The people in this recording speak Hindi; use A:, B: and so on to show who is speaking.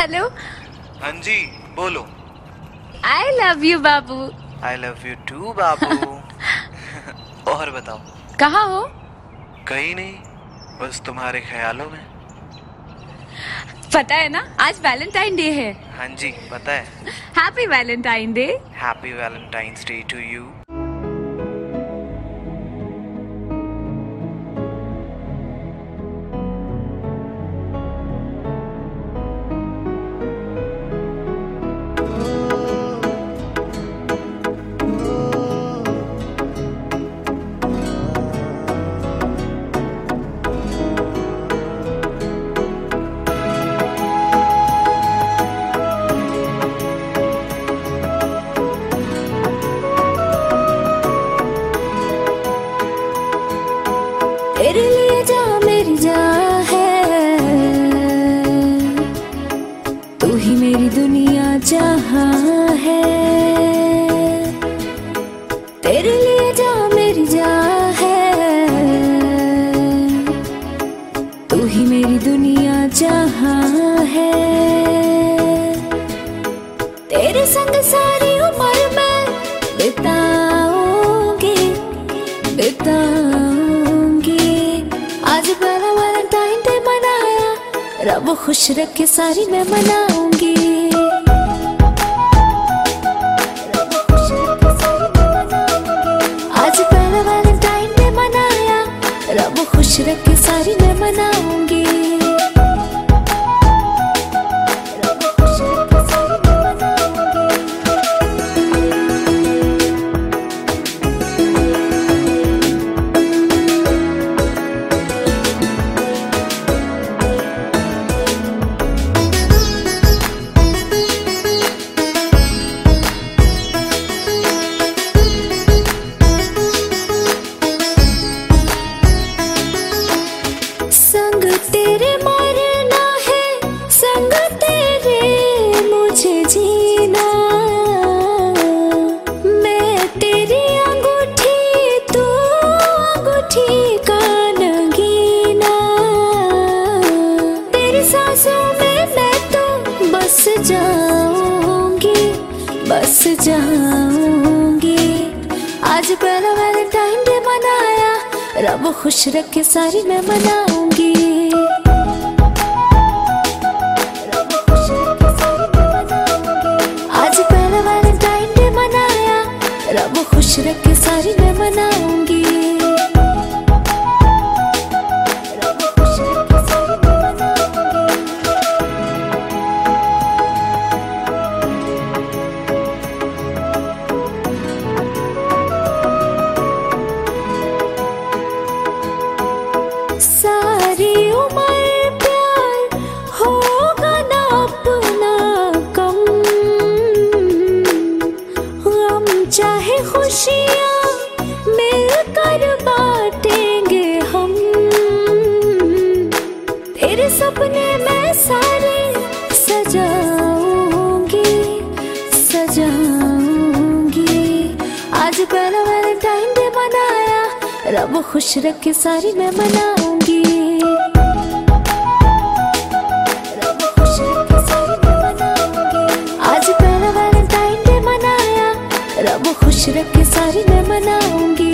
A: हेलो।
B: हाँ जी, बोलो।
A: आई लव यू बाबू।
B: आई लव यू टू बाबू। और बताओ,
A: कहाँ हो?
B: कहीं नहीं, बस तुम्हारे ख्यालों में।
A: पता है ना, आज वैलेंटाइन डे है।
B: हाँ जी, पता है।
A: Happy Valentine day.
B: Happy Valentine's day to you.
C: तेरे लिए जा मेरी जान है, तू ही मेरी दुनिया जहां है। तेरे लिए जा मेरी जान है, तू ही मेरी दुनिया जहां है। तेरे संग सारी उम्र मैं बिताऊंगी बिताऊंगी। आज पहला वैलेंटाइन डे मनाया, रब खुश रखे सारी मैं मनाऊंगी। आज पहला वैलेंटाइन डे मनाया, रब खुश रखे सारी मैं मनाऊंगी। संग तेरे मरना है, संग तेरे मुझे जीना। मैं तेरी अंगूठी, तू अंगूठी का नगीना। तेरी सांसों में मैं तो बस जाऊंगी बस जाऊंगी। आज पहला वैलेंटाइन डे मनाया, रब खुश रखे सारी मैं मनाऊंगी। आज पहला वैलेंटाइन डे मनाया, रब खुश रखे सारी मैं मनाऊंगी। सारी उम्र प्यार होगा ना अपना कम, हम चाहे खुशियाँ मिलकर बांटेंगे हम। तेरे सपने मैं सारे सजाऊंगी सजाऊंगी। आज पहला वैलेंटाइन डे मनाया, रब खुश रखे सारी मैं मनाऊंगी। आज पहला वैलेंटाइन डे मनाया, रब खुश रखे सारी मैं मनाऊंगी।